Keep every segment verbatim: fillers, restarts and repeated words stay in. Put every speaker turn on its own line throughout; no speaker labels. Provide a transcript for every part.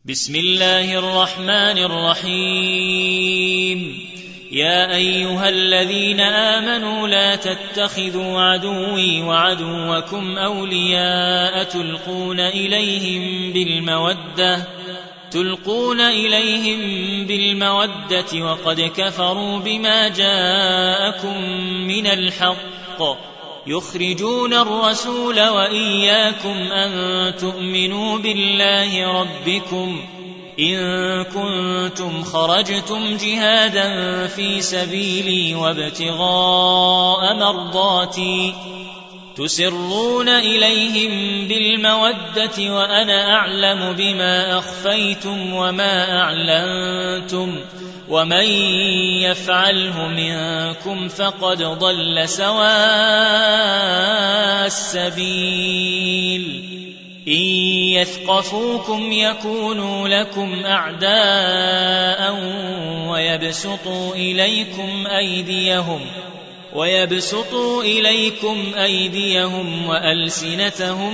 بسم الله الرحمن الرحيم يا أيها الذين آمنوا لا تتخذوا عدوي وعدوكم أولياء تلقون إليهم بالمودة تلقون إليهم بالمودة وقد كفروا بما جاءكم من الحق يخرجون الرسول وإياكم أن تؤمنوا بالله ربكم إن كنتم خرجتم جهادا في سبيلي وابتغاء مرضاتي تسرون إليهم بالمودة وأنا أعلم بما أخفيتم وما أعلنتم ومن يفعله منكم فقد ضل سواء السبيل إن يثقفوكم يكونوا لكم أعداء ويبسطوا إليكم أيديهم ويبسطوا إليكم أيديهم وألسنتهم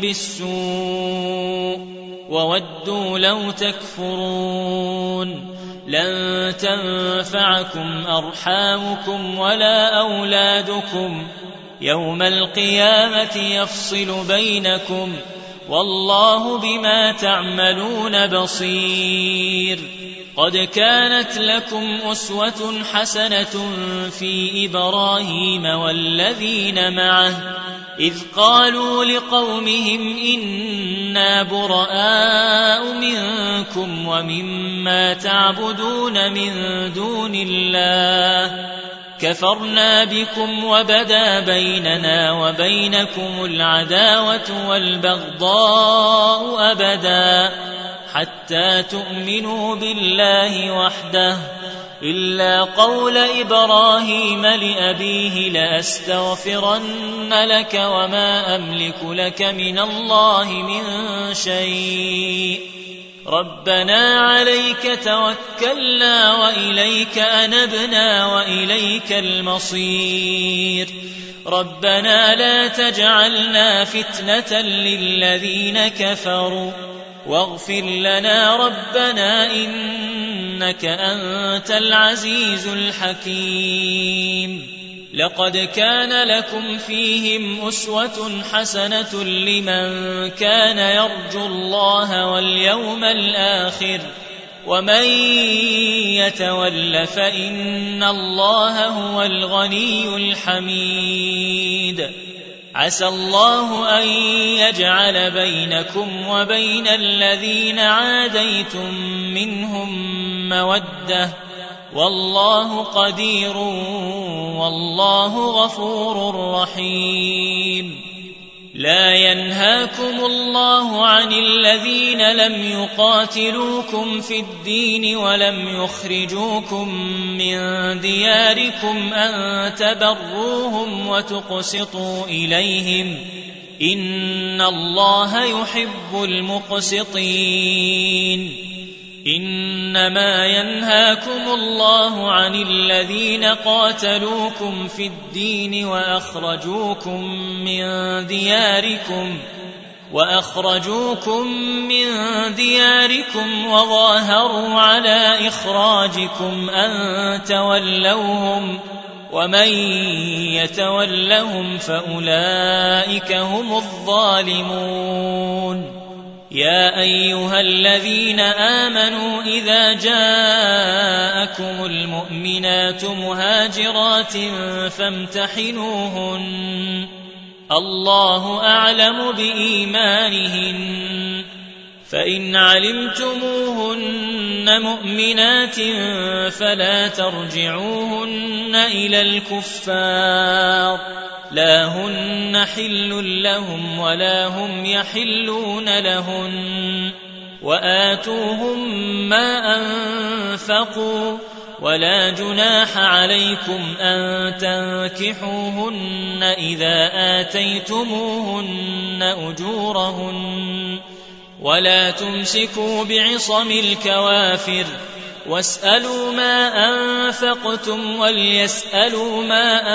بالسوء وودوا لو تكفرون لن تنفعكم أرحامكم ولا أولادكم يوم القيامة يفصل بينكم والله بما تعملون بصير قد كانت لكم أسوة حسنة في إبراهيم والذين معه إذ قالوا لقومهم إنا براء منكم ومما تعبدون من دون الله كفرنا بكم وبدا بيننا وبينكم العداوة والبغضاء أبدا حتى تؤمنوا بالله وحده إلا قول إبراهيم لأبيه لأستغفرن لك وما أملك لك من الله من شيء ربنا عليك توكلنا وإليك أنبنا وإليك المصير ربنا لا تجعلنا فتنة للذين كفروا واغفر لنا ربنا إنك أنت العزيز الحكيم لقد كان لكم فيهم أسوة حسنة لمن كان يرجو الله واليوم الآخر ومن يتول فإن الله هو الغني الحميد عسى الله أن يجعل بينكم وبين الذين عاديتم منهم مودة والله قدير والله غفور رحيم لا ينهاكم الله عن الذين لم يقاتلوكم في الدين ولم يخرجوكم من دياركم أن تبروهم وتقسطوا إليهم إن الله يحب المقسطين إنما ينهاكم الله عن الذين قاتلوكم في الدين وأخرجوكم من دياركم وأخرجوكم من دياركم وظاهروا على إخراجكم أن تولوهم ومن يتولهم فأولئك هم الظالمون يا أيها الذين آمنوا إذا جاءكم المؤمنات مهاجرات فامتحنوهن الله أعلم بإيمانهن فإن علمتموهن مؤمنات فلا ترجعوهن إلى الكفار لا هن حل لهم ولا هم يحلون لهن وآتوهم ما أنفقوا ولا جناح عليكم أن تنكحوهن إذا آتيتموهن أجورهن ولا تمسكوا بعصم الكوافر واسألوا ما أنفقتم وليسألوا ما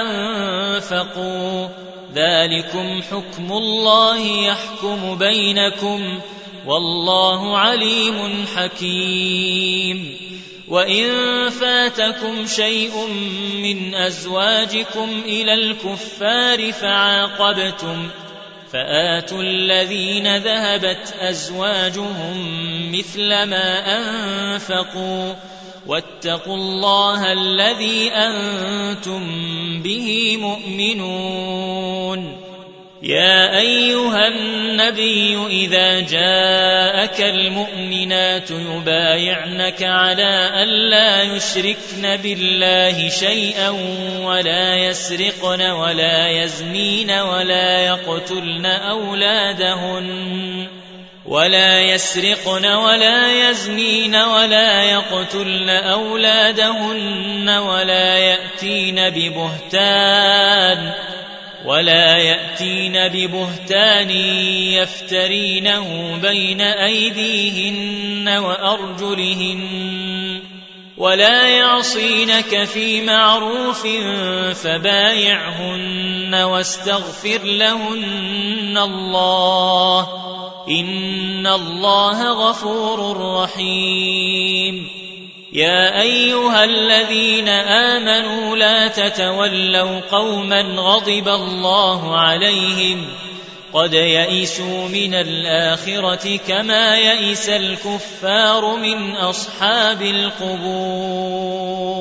أنفقوا ذلكم حكم الله يحكم بينكم والله عليم حكيم. وإن فاتكم شيء من أزواجكم إلى الكفار فعاقبتم فآتوا الذين ذهبت أزواجهم مثل ما أنفقوا واتقوا الله الذي أنتم به مؤمنون. يا أيها النبي إذا جاءك المؤمنات يبايعنك على ألا يشركن بالله شيئا ولا يسرقن ولا يزنين ولا يقتلن أولادهن ولا يسرقن ولا يزنين ولا يقتلن أولادهن ولا يأتين ببهتان ولا يأتين ببهتان يفترينه بين أيديهن وأرجلهن ولا يعصينك في معروف فبايعهن واستغفر لهن الله إن الله غفور رحيم. يا أيها الذين آمنوا لا تتولوا قوما غضب الله عليهم قد يئسوا من الآخرة كما يئس الكفار من أصحاب القبور.